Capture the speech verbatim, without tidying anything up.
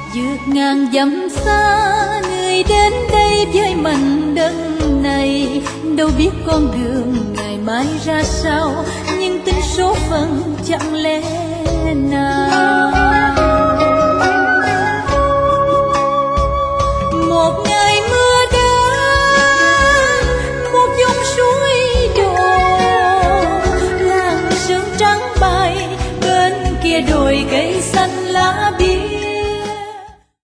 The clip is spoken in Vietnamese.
vượt ngàn dặm xa người đến đây với mảnh đất này, đâu biết con đường ngày mai ra sao, nhưng tính số phận chẳng lẽ nào.